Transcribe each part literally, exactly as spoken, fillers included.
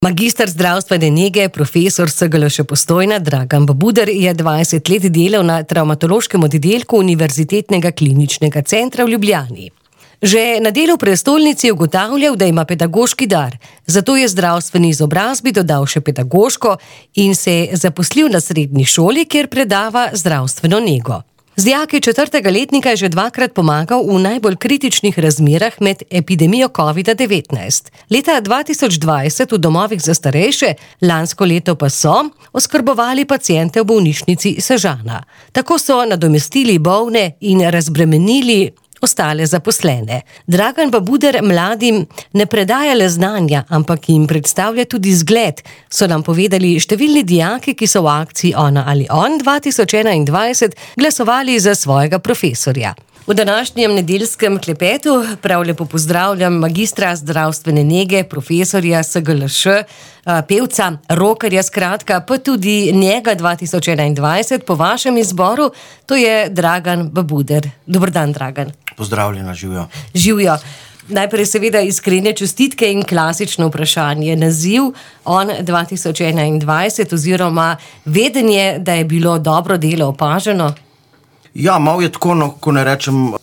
Magister zdravstvene nege, profesor S G L S Postojna Dragan Babuder je dvajset let delal na travmatološkem oddelku Univerzitetnega kliničnega centra v Ljubljani. Že na delu v prestolnici je ugotavljal, da ima pedagoški dar, zato je zdravstveni izobrazbi dodal še pedagoško in se zaposlil na srednji šoli, kjer predava zdravstveno nego. Z dijaki četrtega letnika je že dvakrat pomagal v najbolj kritičnih razmerah med epidemijo covida devetnajst. Leta dva tisoč dvajset v domovih za starejše, lansko leto pa so oskrbovali paciente v bolnišnici Sežana. Tako so nadomestili bolne in razbremenili ostale zaposlene. Dragan Babuder mladim ne predaja le znanja, ampak jim predstavlja tudi zgled, so nam povedali številni dijaki, ki so v akciji Ona ali on dva tisoč enaindvajset glasovali za svojega profesorja. V današnjem nedeljskem klepetu prav lepo pozdravljam magistra zdravstvene nege, profesorja S G L S, pevca, rokerja skratka, pa tudi njega dva tisoč enaindvajset po vašem izboru, to je Dragan Babuder. Dober dan, Dragan. Pozdravljena, živijo. Živijo. Najprej seveda iskrene čestitke in klasično vprašanje. Naziv On dva tisoč enaindvajset oziroma vedenje, da je bilo dobro delo opaženo? Ja, malo je tako, no, ko ne rečem,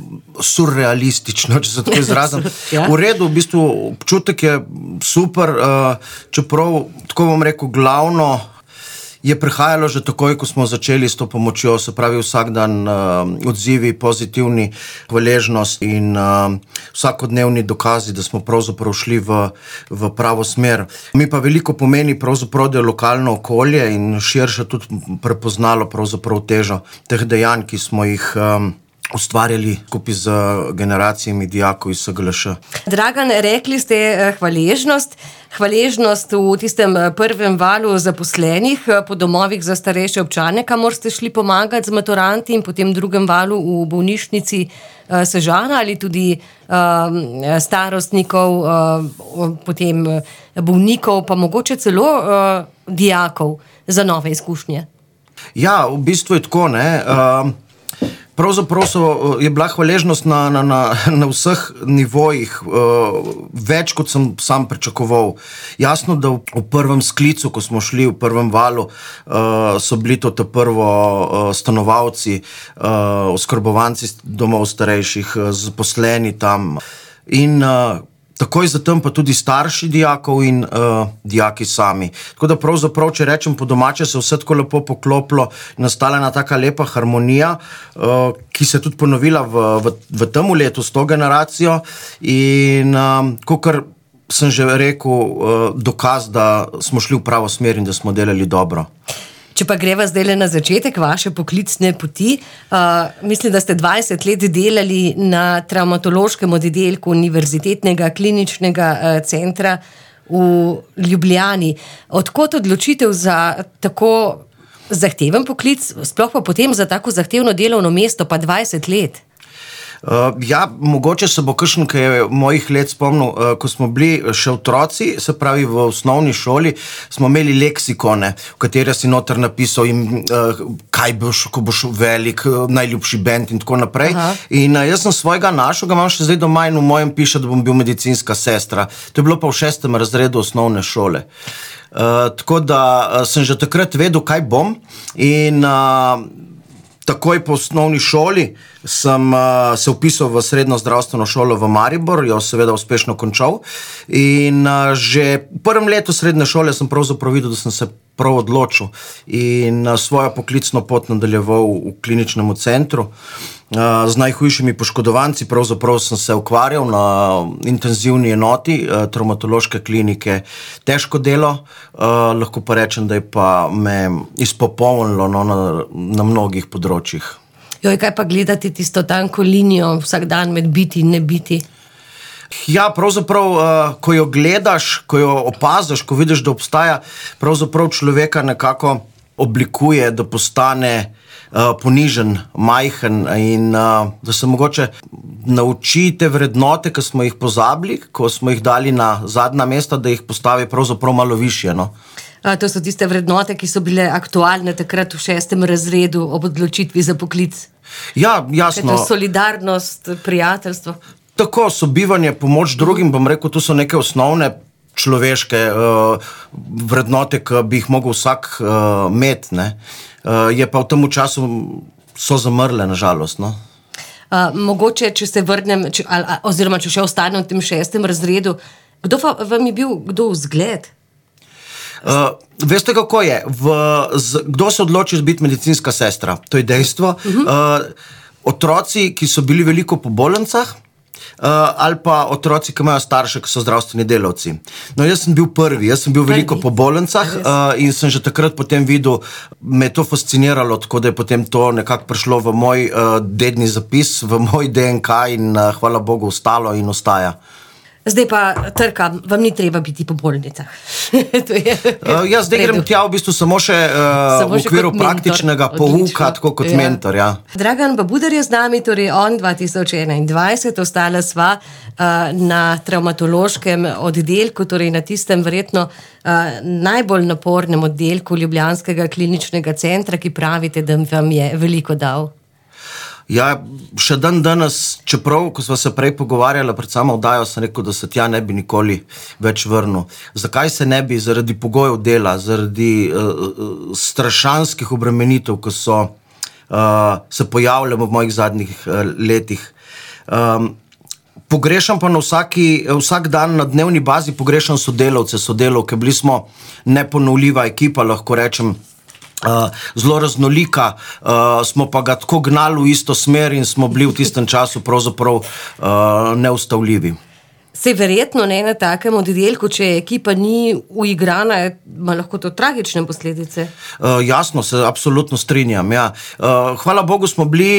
surrealistično, če se tako izrazim. Ja. V redu, v bistvu občutek je super, čeprav, tako bom rekel, glavno je prihajalo že takoj, ko smo začeli s to pomočjo, se pravi vsak dan uh, odzivi, pozitivni, hvaležnost in uh, vsakodnevni dokazi, da smo pravzaprav šli v, v pravo smer. Mi pa veliko pomeni pravzaprav, da je lokalno okolje in širše tudi prepoznalo pravzaprav težo teh dejanj, ki smo jih um, ustvarjali skupaj z generacijami dijakov iz S G L S. Dragan, rekli ste hvaležnost. Hvaležnost v tistem prvem valu zaposlenih po domovih za starejše občane, kamor ste šli pomagati z maturanti, in potem drugem valu v bolnišnici Sežana ali tudi um, starostnikov, um, potem bolnikov, pa mogoče celo um, dijakov za nove izkušnje. Ja, v bistvu je tako, ne. Um, Pravzaprav so, je bila hvaležnost na, na, na, na vseh nivojih, uh, več kot sem sam pričakoval. Jasno, da v, v prvem sklicu, ko smo šli v prvem valu, uh, so bili to te prvo uh, stanovalci, uh, oskrbovanci domov starejših, uh, zaposleni tam in uh, takoj zatem pa tudi starši dijakov in uh, dijaki sami. Tako da pravzaprav, če rečem po domače, se vse tako lepo poklopilo, nastala ena taka lepa harmonija, uh, ki se je tudi ponovila v, v, v tem letu s to generacijo in um, kakor sem že rekel, uh, dokaz, da smo šli v pravo smer in da smo delali dobro. Če pa greva zdaj na začetek vaše poklicne poti, uh, mislim, da ste dvajset let delali na travmatološkem oddelku Univerzitetnega kliničnega uh, centra v Ljubljani. Odkot odločitev za tako zahteven poklic, sploh pa potem za tako zahtevno delovno mesto, pa dvajset let? Uh, ja, mogoče se bo kakšen, ki je mojih let spomnil, uh, ko smo bili še otroci, se pravi v osnovni šoli, smo imeli leksikone, v katere si noter napisal jim, uh, kaj boš, ko boš velik, uh, najljubši bend in tako naprej. Aha. In uh, jaz sem svojega našel, ga imam še zdaj doma in v mojem piše, da bom bil medicinska sestra. To je bilo pa v šestem razredu osnovne šole. Uh, tako da uh, sem že takrat vedel, kaj bom in uh, takoj po osnovni šoli sem uh, se vpisal v srednjo zdravstveno šolo v Maribor, jo seveda uspešno končal in uh, že v prvem letu srednje šole sem pravzaprav videl, da sem se prav odločil in uh, svojo poklicno pot nadaljeval v kliničnem centru. Uh, z najhujšimi poškodovanci pravzaprav sem se ukvarjal na intenzivni enoti uh, travmatološke klinike. Težko delo, uh, lahko pa rečem, da je pa me izpopolnilo no, na, na mnogih področjih. Joj, kaj pa gledati tisto tanko linijo vsak dan med biti in ne biti? Ja, pravzaprav, uh, ko jo gledaš, ko jo opaziš, ko vidiš, da obstaja, pravzaprav človeka nekako oblikuje, da postane uh, ponižen, majhen in uh, da se mogoče nauči te vrednote, ki smo jih pozabili, ko smo jih dali na zadnja mesta, da jih postavi pravzaprav malo višje, no. A, to so tiste vrednote, ki so bile aktualne takrat v šestem razredu ob odločitvi za poklic. Ja, jasno. Kaj to solidarnost, prijateljstvo? Tako, sobivanje, pomoč drugim, bom rekel, tu so neke osnovne človeške uh, vrednote, ki bi jih mogel vsak uh, imeti. Uh, je pa v tem času so zamrle, nažalost. No? Uh, mogoče, če se vrnem, če, ali, oziroma če še ostanem v tem šestem razredu, kdo pa vam je bil kdo vzgled? Uh, veste, kako je? V, z, kdo se odloči biti medicinska sestra? To je dejstvo. Uh-huh. Uh, otroci, ki so bili veliko po bolnicah, uh, ali pa otroci, ki imajo starše, ki so zdravstveni delavci. No, jaz sem bil prvi, jaz sem bil prvi. veliko po bolnicah uh, in sem že takrat potem videl, me je to fasciniralo, tako da je potem to nekako prišlo v moj uh, dedni zapis, v moj D N K in uh, hvala Bogu ostalo in ostaja. Zdaj pa trkam, vam ni treba biti po bolnicah. to je uh, jaz zdaj grem tja v bistvu samo še uh, samo v okviru praktičnega pouka, tako kot ja. mentor. Ja. Dragan Babuder je z nami, torej on dva tisoč enaindvajset, ostala sva uh, na travmatološkem oddelku, torej na tistem verjetno uh, najbolj napornem oddelku Ljubljanskega kliničnega centra, ki pravite, da vam je veliko dal. Ja, še dan danes, čeprav, ko smo se prej pogovarjali pred samo oddajo, sem rekel, da se tja ne bi nikoli več vrnil. Zakaj se ne bi? Zaradi pogojev dela, zaradi uh, strašanskih obremenitev, ko so uh, se pojavljali v mojih zadnjih uh, letih. Um, pogrešam pa na vsaki, vsak dan na dnevni bazi pogrešam sodelavce, sodelavke, bili smo neponovljiva ekipa, lahko rečem, Uh, zelo raznolika, uh, smo pa ga tako gnali v isto smer in smo bili v tistem času pravzaprav uh, neustavljivi. Se verjetno ne na takem oddelku, če ekipa ni uigrana, ima lahko to tragične posledice? Uh, jasno, se absolutno strinjam, ja. Uh, hvala Bogu smo bili...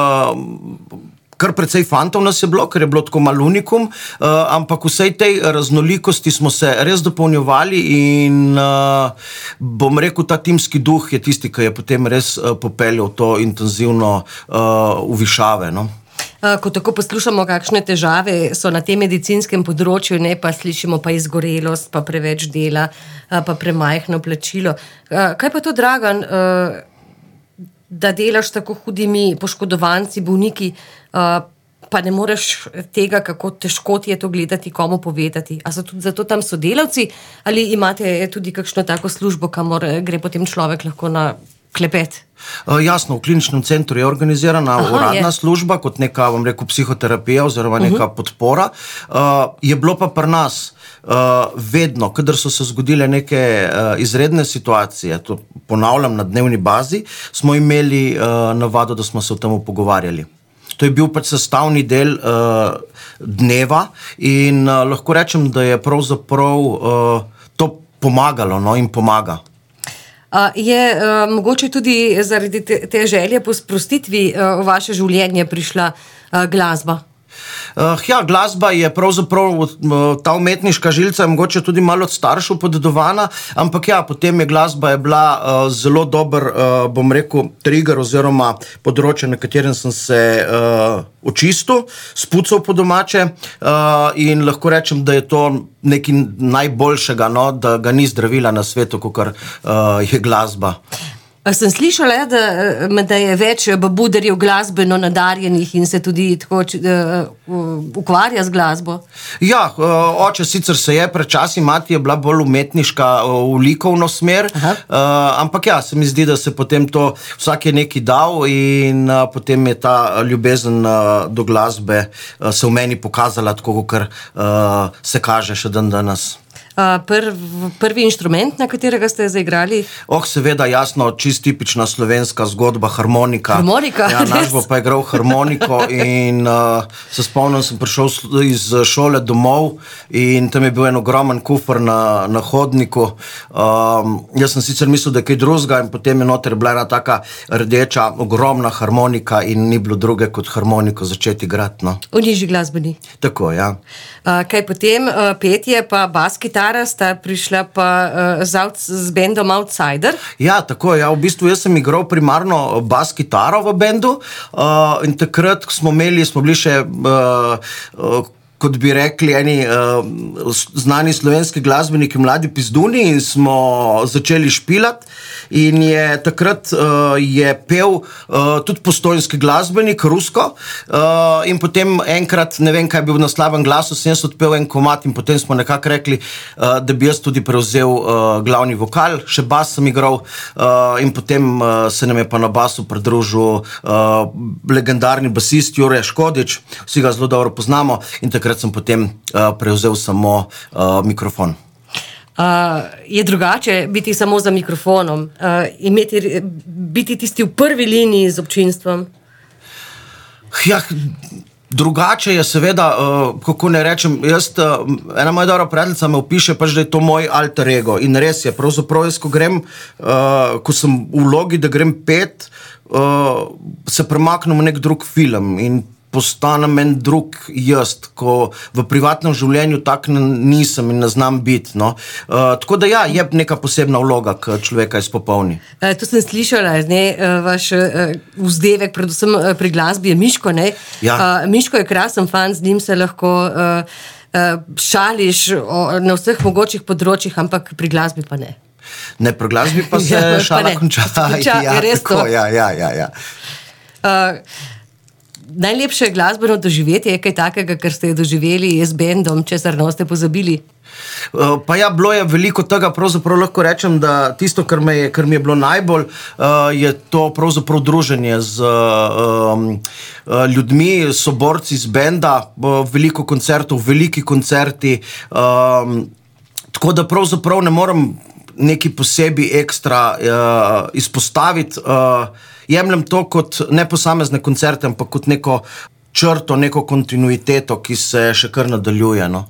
Uh, Kar precej fantov nas je bilo, ker je bilo tako malo unikum, uh, ampak vsej tej raznolikosti smo se res dopolnjevali in uh, bom rekel, ta timski duh je tisti, ki je potem res uh, popeljal to intenzivno uh, uvišave. No? Ko tako poslušamo, kakšne težave so na tem medicinskem področju, ne pa slišimo pa izgorelost, pa preveč dela, pa premajhno plačilo. Kaj pa to, Dragan, da delaš tako hudimi poškodovanci, bolniki, uh, pa ne moreš tega, kako težko ti je to gledati, komu povedati. A so tudi zato tam sodelavci, ali imate tudi kakšno tako službo, kamor gre potem človek lahko na klepet? Uh, jasno, v kliničnem centru je organizirana Aha, uradna je. služba, kot neka, vam rekel, psihoterapija oziroma neka uh-huh. podpora. Uh, je bilo pa pri nas Uh, vedno, kadar so se zgodile neke uh, izredne situacije, to ponavljam na dnevni bazi, smo imeli uh, navado, da smo se o tem pogovarjali. To je bil pač sestavni del uh, dneva in uh, lahko rečem, da je pravzaprav uh, to pomagalo, no, in pomaga. Uh, je uh, mogoče tudi zaradi te, te želje po sprostitvi uh, v vaše življenje prišla uh, glasba? Uh, ja, glasba je pravzaprav uh, ta umetniška žilca je mogoče tudi malo od staršev podedovana, ampak ja, potem je glasba je bila uh, zelo dober, uh, bom rekel, trigger oziroma področje, na katerem sem se uh, očistil, spucal po domače uh, in lahko rečem, da je to nekaj najboljšega, no, da ga ni zdravila na svetu, kakor uh, je glasba. Sem slišala, da, da je več babuderjev glasbeno nadarjenih in se tudi tako uh, ukvarja z glasbo. Ja, uh, oče sicer se je, prečasi mati je bila bolj umetniška v uh, likovno smer, uh, ampak ja, se mi zdi, da se potem to vsak je neki dal in uh, potem je ta ljubezen uh, do glasbe uh, se v meni pokazala tako, kar uh, se kaže še dan danes. Prv, prvi inštrument, na katerega ste zaigrali? Oh, seveda, jasno, čist tipična slovenska zgodba, harmonika. Harmonika? Ja, naš bo pa igral harmoniko in uh, se spomnim, sem prišel iz šole domov in tam je bil en ogromen kufr na, na hodniku. Um, jaz sem sicer mislil, da je kaj drugega in potem je noter bila ena taka rdeča, ogromna harmonika in ni bilo druge kot harmoniko začeti igrati. No. V nižji glasbeni? Tako, ja. Uh, kaj potem, uh, petje pa bas kitara sta prišla pa uh, z, z bendom Outsider? Ja, tako, ja, v bistvu jaz sem igral primarno bas kitaro v bendu uh, in takrat smo imeli, smo bili še uh, uh, kot bi rekli eni uh, znani slovenski glasbeniki, mladi pizduni, in smo začeli špilati. In je takrat uh, je pel uh, tudi postojnski glasbenik, rusko, uh, in potem enkrat, ne vem, kaj je bil na slabem glasu, sem jaz odpel en komad in potem smo nekako rekli, uh, da bi jaz tudi prevzel uh, glavni vokal, še bas sem igral, uh, in potem uh, se nam je pa na basu pridružil uh, legendarni basist Jure Škodič, vsi ga zelo dobro poznamo, in takrat sem potem uh, prevzel samo uh, mikrofon. Uh, je drugače biti samo za mikrofonom, uh, imeti, biti tisti v prvi liniji z občinstvom? Ja, drugače je seveda, uh, kako ne rečem, jaz, uh, ena moja dobra prijateljica me opiše, pač, da je to moj alter ego, in res je, pravzaprav jaz, ko grem, uh, ko sem v vlogi, da grem pet, uh, se premaknem v nek drug film in postanem en drug jaz, ko v privatnem življenju tak nisem in ne znam biti. No. Uh, tako da ja, je neka posebna vloga, ki človeka izpopolni. Uh, to sem slišala, ne, uh, vaš uh, vzdevek, predvsem uh, pri glasbi je Miško, ne? Ja. Uh, Miško je krasen fan, z njim se lahko uh, uh, šališ o, na vseh mogočih področjih, ampak pri glasbi pa ne. Ne, pri glasbi pa se ja, šala konča. konča ja, res tako, ja, ja, ja, ja. Uh, Najlepše glasbeno doživetje je kaj takega, kar ste doživeli z bendom, česar ne ste pozabili? Uh, pa ja, bilo je veliko tega, pravzaprav lahko rečem, da tisto, kar, me je, kar mi je bilo najbolj, uh, je to pravzaprav druženje z uh, uh, ljudmi, soborci z benda, uh, veliko koncertov, veliki koncerti, uh, tako da pravzaprav ne morem neki posebej ekstra uh, izpostaviti. Uh, Jemljem to kot ne posamezne koncerte, ampak kot neko črto, neko kontinuiteto, ki se še kar nadaljuje. No.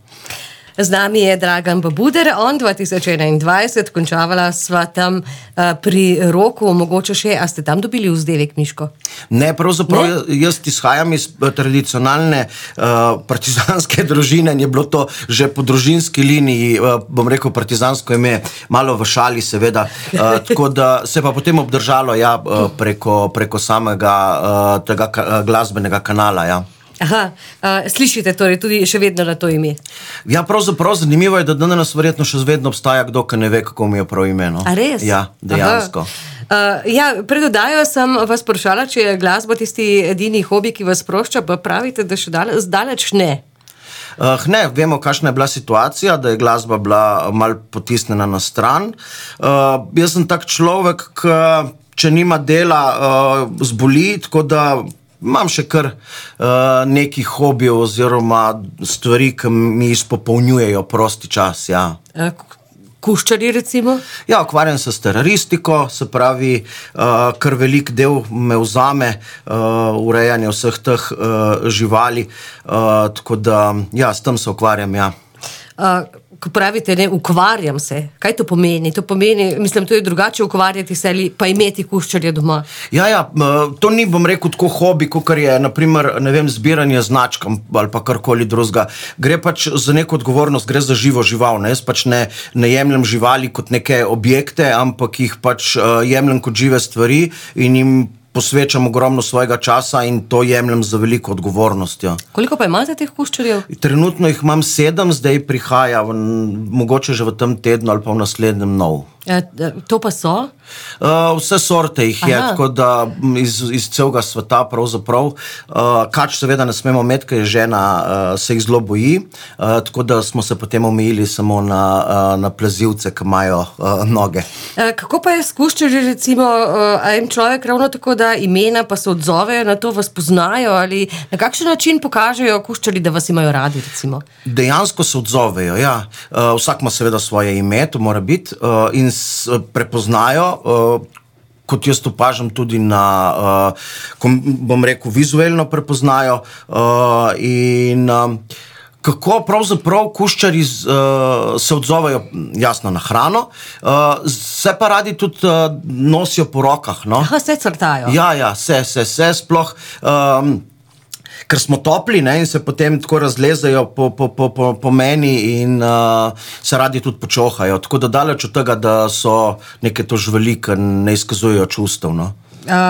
Z nami je Dragan Babuder, on dva tisoč enaindvajset, končavala sva tam uh, pri Roku, mogoče še, a ste tam dobili vzdevek, Miško? Ne, pravzaprav ne? Jaz izhajam iz tradicionalne uh, partizanske družine in je bilo to že po družinski liniji, uh, bom rekel partizansko ime, malo v šali seveda, uh, tako da se pa potem obdržalo ja, uh, preko, preko samega uh, tega ka, uh, glasbenega kanala, ja. Aha, uh, slišite torej tudi še vedno na to ime? Ja, pravzaprav zanimivo je, da danes verjetno še vedno obstaja kdo, ki ne ve, kako mi je prav ime. No? A res? Ja, dejansko. Uh, ja, pred oddajo sem vas vprašala, če je glasba tisti edini hobi, ki vas sprošča, pa pravite, da še daleč, daleč ne. Uh, ne, vemo, kakšna je bila situacija, da je glasba bila mal potisnjena na stran. Uh, jaz sem tak človek, ki če nima dela, uh, zboli, tako da imam še kar uh, neki hobijev oziroma stvari, ki mi izpopolnjujejo prosti čas, ja. Uh, kuščarji recimo? Ja, ukvarjam se s teroristiko, se pravi, uh, kar velik del me vzame uh, urejanje vseh teh uh, živali, uh, tako da, ja, s tem se ukvarjam, ja. Uh, ko pravite, ne, ukvarjam se, kaj to pomeni? To pomeni, mislim, to je drugače ukvarjati se ali pa imeti kuščarja doma. Ja, ja, to ni, bom rekel, tako hobi, kot je, naprimer, ne vem, zbiranje značk ali pa karkoli drugega. Gre pač za neko odgovornost, gre za živo žival, ne? Jaz pač ne, ne jemljem živali kot neke objekte, ampak jih pač uh, jemljem kot žive stvari in jim posvečam ogromno svojega časa in to jemljem za veliko odgovornostjo. Koliko pa imate teh kuščarjev? Trenutno jih imam sedem, zdaj prihaja v, mogoče že v tem tednu ali pa v naslednjem nov. Ja, to pa so? Uh, vse sorte jih je, Aha. tako da iz, iz celega sveta pravzaprav. Uh, kač seveda ne smemo imeti, ker je žena uh, se jih zelo boji, uh, tako da smo se potem omejili samo na, uh, na plezilce, ki imajo uh, noge. Uh, kako pa je s kuščarji, recimo, uh, a jim človek ravno tako da imena, pa se odzovejo na to, vas poznajo ali na kakšen način pokažejo kuščarji, da vas imajo radi, recimo? Dejansko se odzovejo, ja. Uh, vsak ima seveda svoje ime, to mora biti, uh, in s, prepoznajo, uh, kot jaz opažam tudi na, uh, kom, bom rekel, vizualno prepoznajo uh, in uh, kako pravzaprav kuščarji uh, se odzovejo, jasno, na hrano, uh, se pa radi tudi uh, nosijo po rokah. No? Aha, se crtajo. Ja, ja, se, se, se, sploh... Um, ker smo topli, ne, in se potem tako razlezajo po, po, po, po, po meni in uh, se radi tudi počohajo. Tako da daleč od tega, da so neke to živali, ki ne izkazujejo čustev. No. Uh,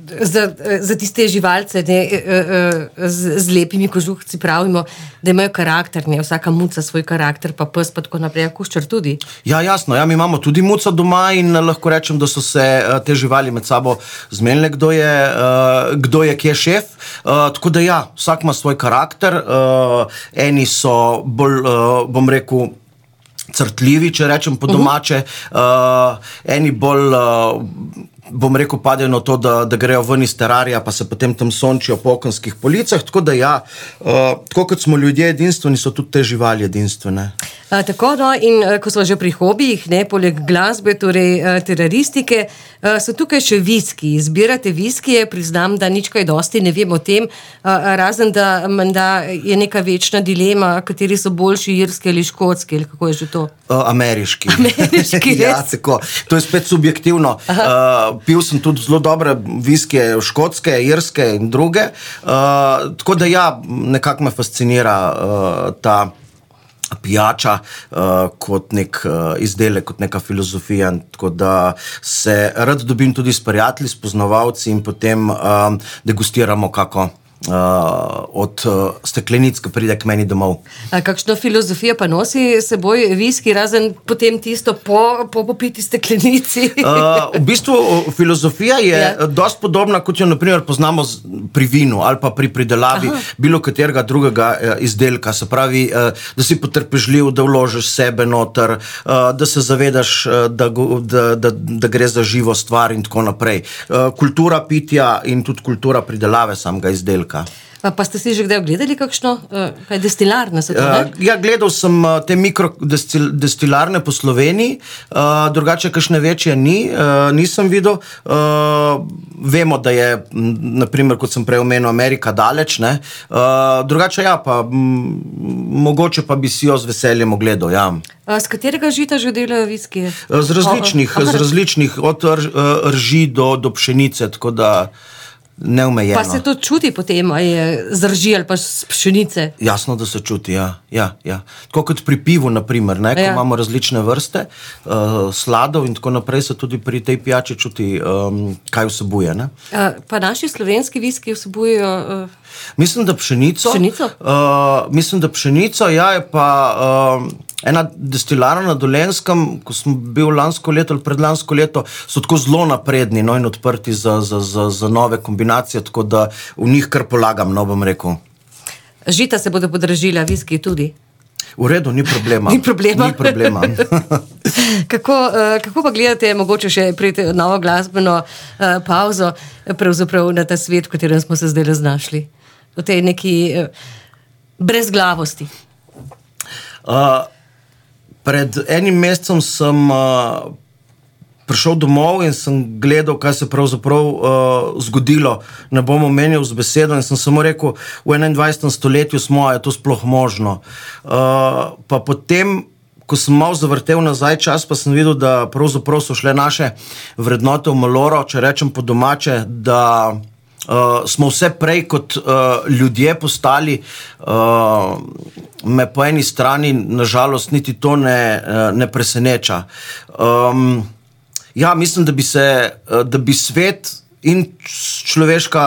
za, za tiste živalce ne, z, z lepimi kožuhci pravimo, da imajo karakter, ne, vsaka muca svoj karakter, pa pes pa tako naprej, kuščar tudi. Ja, jasno, ja, mi imamo tudi muca doma in lahko rečem, da so se te živali med sabo zmenile, kdo je, kdo je kje šef, tako da ja, vsak ima svoj karakter, eni so bolj, bom rekel, crtljivi, če rečem po domače, uh, eni bolj, uh, bom rekel, padejo na to, da, da grejo ven iz terarija, pa se potem tam sončijo po okenskih policah, tako da ja, uh, tako kot smo ljudje edinstveni, so tudi te živali edinstvene. A, tako, no, in ko smo že pri hobijih, ne, poleg glasbe, torej teraristike, so tukaj še viski. Izbirate viskije, priznam, da nič kaj dosti ne vem o tem, razen da menda je neka večna dilema, kateri so boljši, irski ali škotski, ali kako je že to? Ameriški. Ameriški, res? Ja, tako. To je spet subjektivno. Uh, pil sem tudi zelo dobre viskije, škotske, irske in druge. Uh, tako da ja, nekako me fascinira uh, ta pijača uh, kot nek uh, izdelek, kot neka filozofija, tako da se rad dobim tudi s prijatelji, s poznavalci in potem um, degustiramo kako uh, od uh, steklenic, ki pride k meni domov. A kakšno filozofijo pa nosi seboj viski, razen potem tisto po, po popiti steklenici? uh, v bistvu filozofija je ja. dosti podobna, kot jo naprimer poznamo z, pri vinu ali pa pri pridelavi Aha. bilo katerega drugega uh, izdelka. Se pravi, uh, da si potrpežljiv, da vložiš sebe noter, uh, da se zavedaš, uh, da, da, da, da gre za živo stvar in tako naprej. Uh, kultura pitja in tudi kultura pridelave samega izdelka. Pa ste si že kdaj ogledali kakšno, kaj destilarne so to, ne? Ja, gledal sem te mikrodestilarne po Sloveniji, drugače kakšne večje ni, nisem videl. Vemo, da je, naprimer, kot sem prej omenil, Amerika daleč, ne? Drugače ja, pa mogoče pa bi si jo z veseljem ogledal, ja. Z katerega žita že delajo viskije? Z različnih, z različnih, od rži do, do pšenice, tako da neomejeno. Pa se to čuti potem, a je z rži ali pa z pšenice? Jasno, da se čuti, ja. ja, ja. Tako kot pri pivu, naprimer, ne, ko ja. imamo različne vrste, uh, sladov in tako naprej, se tudi pri tej pijači čuti, um, kaj vsebuje. Ne? Uh, pa naši slovenski viski vsebujejo... Uh, mislim, da pšenico. Pšenico? Uh, mislim, da pšenico, ja, je pa... Uh, ena destilarna na Dolenjskem, ko sem bil lansko leto ali predlansko leto, so tako zelo napredni, no, in odprti za, za, za, za nove kombinacije, tako da v njih kar polagam, no, bom rekel. Žita se bodo podražila, viski tudi? V redu, ni problema. Ni problema? Ni problema. kako, uh, kako pa gledate, mogoče še pred novo glasbeno uh, pauzo, pravzaprav na ta svet, v katerem smo se zdaj znašli? V tej neki uh, brezglavosti. Uh, Pred enim mesecem sem uh, prišel domov in sem gledal, kaj se pravzaprav uh, zgodilo. Ne bom omenil z besedo in sem samo rekel, v enaindvajsetem stoletju smo, je to sploh možno. Uh, pa potem, ko sem malo zavrtel nazaj čas, pa sem videl, da pravzaprav so šle naše vrednote v maloro, če rečem po domače, da Uh, smo vse prej kot uh, ljudje postali, uh, me po eni strani nažalost niti to ne, uh, ne preseneča. Um, ja, mislim, da bi se, uh, da bi svet in človeška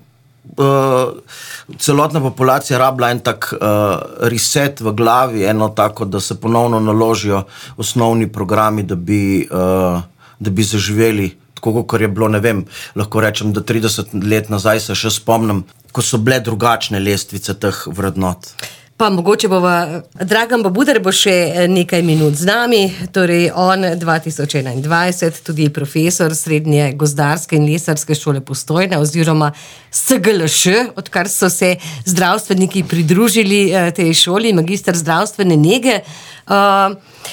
uh, celotna populacija rabila en tak uh, reset v glavi, eno tako, da se ponovno naložijo osnovni programi, da bi, uh, da bi zaživeli tako, kot je bilo, ne vem, lahko rečem, da trideset let nazaj se še spomnim, ko so bile drugačne lestvice teh vrednot. Pa mogoče bova, Dragan Babuder bo še nekaj minut z nami, torej on dva tisoč enaindvajset, tudi profesor Srednje gozdarske in lesarske šole Postojna oziroma S G L Š, odkar so se zdravstveniki pridružili tej šoli, magister zdravstvene nege. Uh,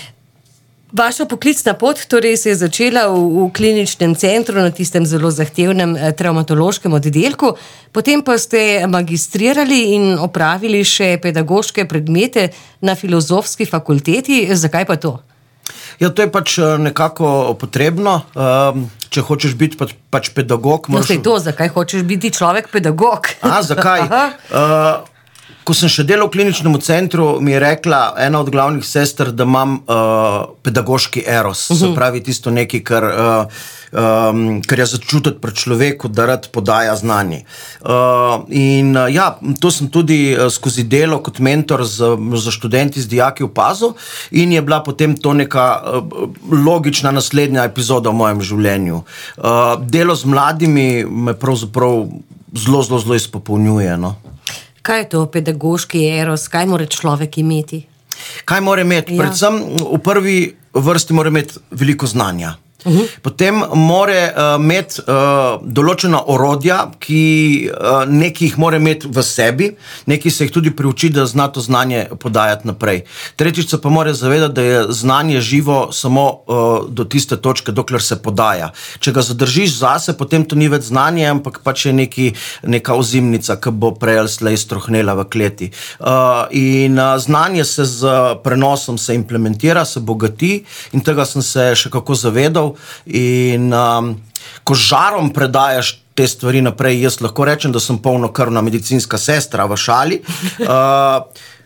Vaša poklicna pot torej se je začela v, v kliničnem centru na tistem zelo zahtevnem eh, travmatološkem oddelku, potem pa ste magistrirali in opravili še pedagoške predmete na filozofski fakulteti. Zakaj pa to? Ja, to je pač nekako potrebno. Um, če hočeš biti pač, pač pedagog... No, sej to, zakaj hočeš biti človek pedagog? A, zakaj? Uh, ko sem še delal v kliničnem centru, mi je rekla ena od glavnih sester, da imam uh, pedagoški eros, uh-huh. se pravi tisto nekaj, kar, uh, um, kar je začutiti pri človeku, da rad podaja znanje. Uh, in uh, ja, to sem tudi uh, skozi delo kot mentor za, za študenti z dijaki opazil in je bila potem to neka uh, logična naslednja epizoda v mojem življenju. Uh, delo z mladimi me pravzaprav zelo, zelo, zelo izpopolnjuje. No? Kaj je to pedagoški eros? Kaj mora človek imeti? Kaj mora imeti? Ja. Predvsem v prvi vrsti mora imeti veliko znanja. Uh-huh. Potem mora uh, imeti uh, določena orodja, ki uh, nekaj jih mora imeti v sebi, nekaj se jih tudi priuči, da zna to znanje podajati naprej. Tretjič se pa mora zavedati, da je znanje živo samo uh, do tiste točke, dokler se podaja. Če ga zadržiš zase, potem to ni več znanje, ampak pač je neki, neka ozimnica, ki bo prej ali slej strohnela v kleti. Uh, in uh, znanje se z prenosom se implementira, se bogati in tega sem se še kako zavedal. In um, ko žarom predajaš te stvari naprej, jaz lahko rečem, da sem polnokrvna medicinska sestra v šali, uh,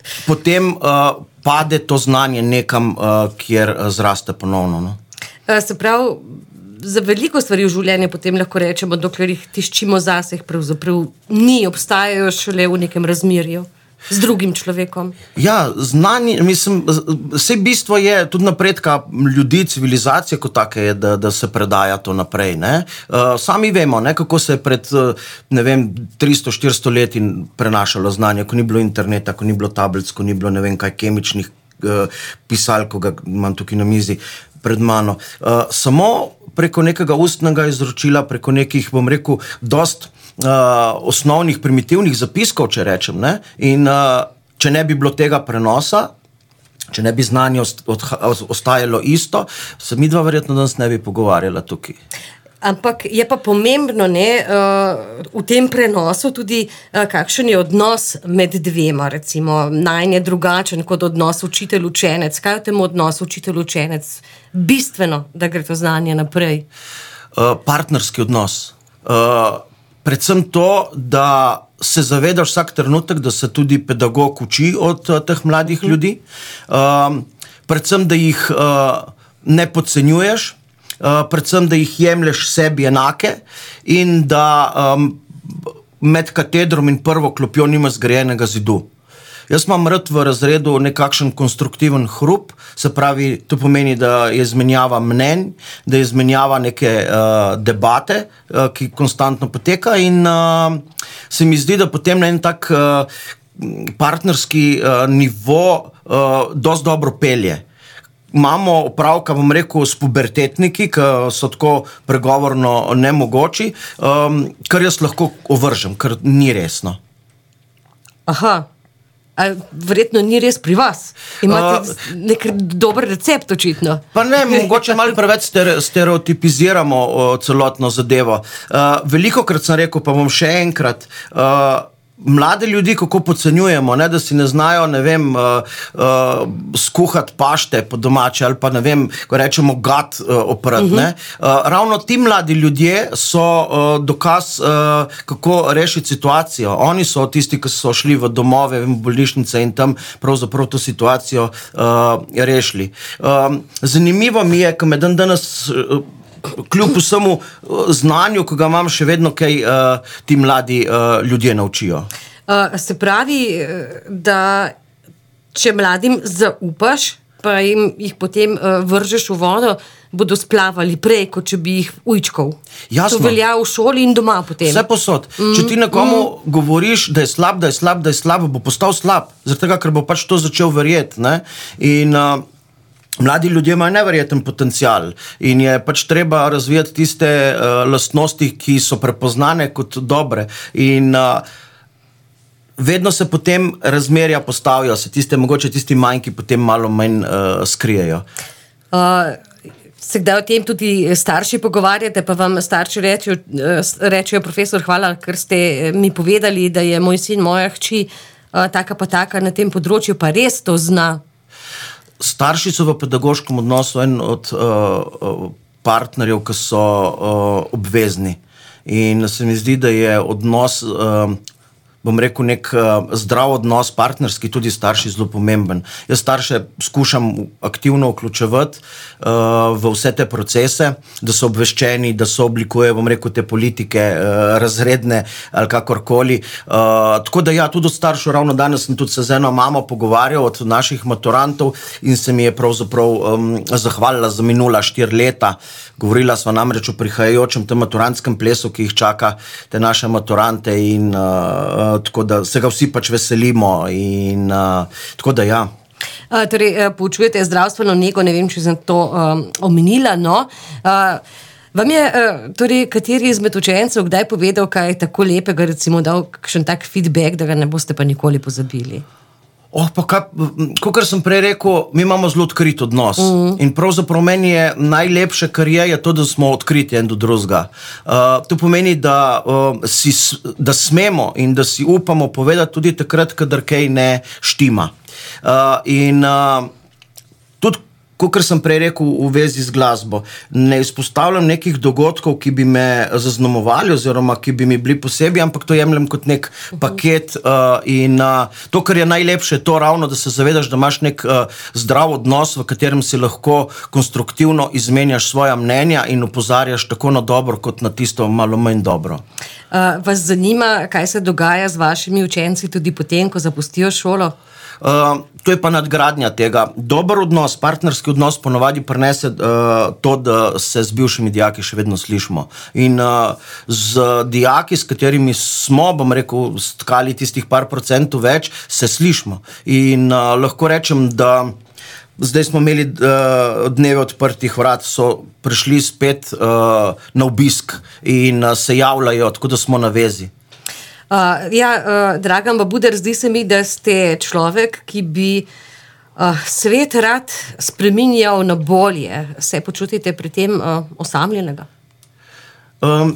potem uh, pade to znanje nekam, uh, kjer zraste ponovno. No? Se pravi, za veliko stvari v življenju potem lahko rečemo, dokler jih tiščimo zase, pravzaprav ni, obstajajo šele v nekem razmerju z drugim človekom. Ja, znanje, mislim, vse bistvo je tudi napredka ljudi, civilizacije kot take je, da, da se predaja to naprej. Ne? Uh, sami vemo, ne, kako se je pred, ne vem, tristo štiristo leti prenašalo znanje, ko ni bilo interneta, ko ni bilo tablic, ko ni bilo, ne vem, kaj kemičnih uh, pisal, ko ga imam tukaj na mizi pred mano. Uh, samo preko nekega ustnega izročila, preko nekih, bom rekel, dost Uh, osnovnih primitivnih zapiskov, če rečem, ne? In uh, če ne bi bilo tega prenosa, če ne bi znanje ost- od- ostajalo isto, se mi dva verjetno danes ne bi pogovarjala tukaj. Ampak je pa pomembno, ne, uh, v tem prenosu tudi, uh, kakšen je odnos med dvema, recimo, najn je drugačen kot odnos učitelj-učenec. Kaj je v tem odnosu učitelj-učenec bistveno, da gre to znanje naprej? Uh, partnerski odnos. Uh, Predvsem to, da se zavedaš vsak trenutek, da se tudi pedagog uči od uh, teh mladih ljudi. Um, predvsem, da jih uh, ne podcenjuješ, uh, predvsem, da jih jemlješ sebi enake in da um, med katedrom in prvo klopjo nima zgrajenega zidu. Jaz imam rad v razredu nekakšen konstruktiven hrup, se pravi, to pomeni, da je izmenjava mnenj, da je izmenjava neke uh, debate, uh, ki konstantno poteka in uh, se mi zdi, da potem na en tak uh, partnerski uh, nivo uh, dosti dobro pelje. Imamo opravka, bom rekel, s pubertetniki, ki so tako pregovorno nemogoči, um, kar jaz lahko ovržem, ker ni resno. Aha. A verjetno ni res pri vas. Imate uh, nek dober recept, očitno. Pa ne, mogoče malo preveč stereotipiziramo o, celotno zadevo. Uh, veliko krat sem rekel, pa bom še enkrat, uh, mlade ljudi kako podcenjujemo, ne, da si ne znajo, ne vem, uh, uh, skuhati pašte po domače ali pa ne vem, ko rečemo gat uh, oprat. Uh-huh. Ne. Uh, ravno ti mladi ljudje so uh, dokaz, uh, kako rešiti situacijo. Oni so tisti, ki so šli v domove, v bolnišnice in tam pravzaprav to situacijo uh, rešili. Um, zanimivo mi je, ko me dan danes uh, kljub vsemu znanju, ko ga imam, še vedno kaj uh, ti mladi uh, ljudje naučijo. Uh, se pravi, da če mladim zaupaš, pa jim jih potem uh, vržeš v vodo, bodo splavali prej, kot če bi jih ujčkov. Jasno. To velja v šoli in doma potem. Vse posod. Mm. Če ti nekomu mm. govoriš, da je slab, da je slab, da je slab, bo postal slab. Zaradi tega, ker bo pač to začel verjeti. Ne? In uh, mladi ljudje imajo neverjeten potencial in je pač treba razvijati tiste uh, lastnosti, ki so prepoznane kot dobre in uh, vedno se potem razmerja postavijo, se tiste, mogoče tisti manjki potem malo manj uh, skrijejo. Uh, se kdaj o tem tudi starši pogovarjate, pa vam starši rečejo, rečejo, profesor, hvala, ker ste mi povedali, da je moj sin, moja hči uh, taka pa taka na tem področju, pa res to zna. Starši so v pedagoškem odnosu en od uh, partnerjev, ki so uh, obvezni. In se mi zdi, da je odnos uh, bom rekel, nek uh, zdrav odnos, partnerski, tudi starši zelo pomemben. Jaz starše skušam aktivno vključevati uh, v vse te procese, da so obveščeni, da so oblikujejo, bom rekel, te politike uh, razredne ali kakorkoli. Uh, tako da ja, tudi od staršev, ravno danes sem tudi se z eno mamo pogovarjal od naših maturantov in se mi je pravzaprav um, zahvalila za minula štiri leta. Govorila sva namreč o prihajajočem tem maturantskem plesu, ki jih čaka te naše maturante in uh, tako da se ga vsi pač veselimo in uh, tako da ja. Uh, torej, poučujete zdravstveno nego, ne vem, če sem to um, omenila, no. Uh, vam je, uh, torej, kateri izmed učencev kdaj povedal, kaj je tako lepega, recimo dal kakšen tak feedback, da ga ne boste pa nikoli pozabili? Oh, pa kaj, kakor sem prej rekel, mi imamo zelo odkrit odnos. Mm. In pravzaprav meni je najlepše, kar je, je to, da smo odkriti en do drugega. Uh, to pomeni, da, uh, si, da smemo in da si upamo povedati tudi takrat, kadar kaj ne štima. Uh, in uh, tudi, kakor sem prej rekel v vezi z glasbo, ne izpostavljam nekih dogodkov, ki bi me zaznamovali oziroma ki bi mi bili posebej, ampak to jemljem kot nek paket uh, in uh, to, kar je najlepše, je to ravno, da se zavedaš, da imaš nek uh, zdrav odnos, v katerem si lahko konstruktivno izmenjaš svoja mnenja in opozarjaš tako na dobro, kot na tisto malo manj dobro. Uh, vas zanima, kaj se dogaja z vašimi učenci tudi potem, ko zapustijo šolo? Uh, to je pa nadgradnja tega. Dober odnos, partnerski odnos ponovadi prinese uh, to, da se z bivšimi dijaki še vedno slišimo. In uh, z dijaki, s katerimi smo, bom rekel, stkali tistih par procentov več, se slišimo. In uh, lahko rečem, da zdaj smo imeli uh, dneve odprtih vrat, so prišli spet uh, na obisk in uh, se javljajo, tako da smo na vezi. Uh, ja, uh, Dragan Babuder, zdi se mi, da ste človek, ki bi uh, svet rad spreminjal na bolje. Se počutite pri tem uh, osamljenega? Um,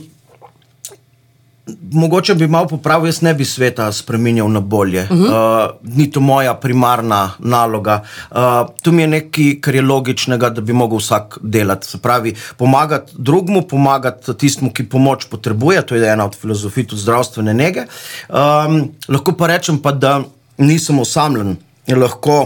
mogoče bi malo popravil, jaz ne bi sveta spreminjal na bolje. Uh-huh. Uh, ni to moja primarna naloga. Uh, to mi je nekaj, kar je logičnega, da bi mogel vsak delati. Se pravi, pomagati drugmu, pomagati tistmu, ki pomoč potrebuje, to je ena od filozofij tudi zdravstvene nege. Um, lahko pa rečem pa, da nisem osamljen. Lahko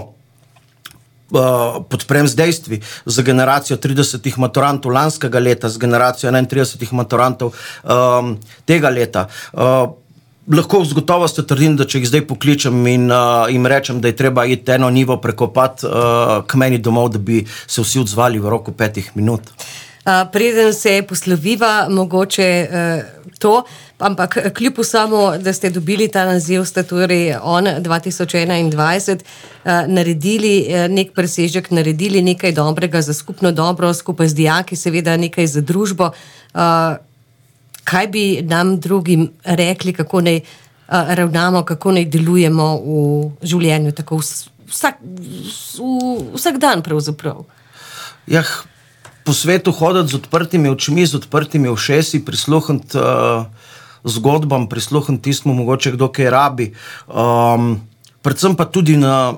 Uh, podprem z dejstvi, za generacijo tridesetih maturantov lanskega leta, z generacijo enaintridesetih maturantov um, tega leta. Uh, lahko z gotovostjo trdim, da če jih zdaj pokličem in uh, jim rečem, da je treba iti eno nivo prekopati uh, k meni domov, da bi se vsi odzvali v roku petih minut. Uh, preden se posloviva, mogoče uh, to, ampak kljub samo, da ste dobili ta naziv, ste torej on dva tisoč enaindvajset uh, naredili uh, nek presežek, naredili nekaj dobrega za skupno dobro, skupaj z dijaki, seveda nekaj za družbo. Uh, kaj bi nam drugim rekli, kako naj uh, ravnamo, kako naj delujemo v življenju, tako vsak, vsak dan pravzaprav? Jah, po svetu hoditi z odprtimi očmi, z odprtimi ušesi, prisluhniti uh, zgodbam, prisluhniti tistmu, mogoče kdo kaj rabi. Um, predvsem pa tudi na,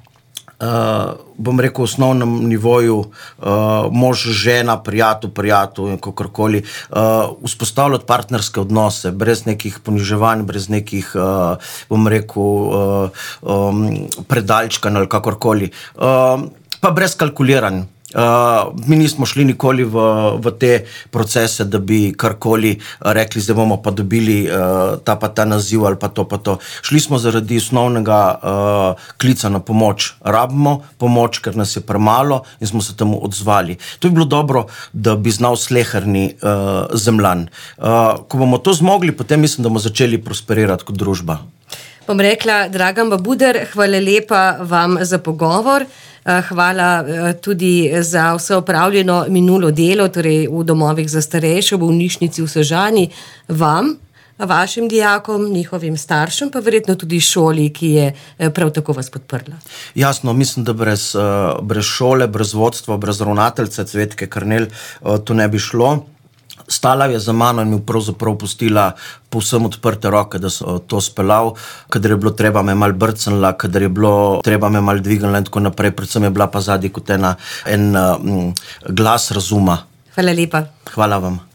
uh, bom rekel, osnovnem nivoju uh, mož, žena, prijatelj, prijatelj, kakorkoli, uh, vzpostavljati partnerske odnose, brez nekih poniževanj, brez nekih, uh, bom rekel, uh, um, predalčkanj ali kakorkoli. Uh, pa brez kalkuliranja. Uh, mi nismo šli nikoli v, v te procese, da bi karkoli rekli, zdaj bomo pa dobili uh, ta pa ta naziv ali pa to pa to. Šli smo zaradi osnovnega uh, klica na pomoč. Rabimo pomoč, ker nas je premalo in smo se temu odzvali. To bi bilo dobro, da bi znal sleherni uh, zemljan. Uh, ko bomo to zmogli, potem mislim, da bomo začeli prosperirati kot družba. Bom rekla, Dragan Babuder, hvala lepa vam za pogovor. Hvala tudi za vse opravljeno minulo delo, torej v domovih za starejše, v bolnišnici v Sežani, vam, vašim dijakom, njihovim staršem, pa verjetno tudi šoli, ki je prav tako vas podprla. Jasno, mislim, da brez, brez šole, brez vodstva, brez ravnateljce Cvetke Karnel to ne bi šlo. Stala je za mano in mi pravzaprav pustila povsem odprte roke, da so to speljal, kadar je bilo treba me mal brcnila, kadar je bilo treba me mal dvignila in tako naprej, predvsem je bila pa zadnji kot ena, en um, glas razuma. Hvala lepa. Hvala vam.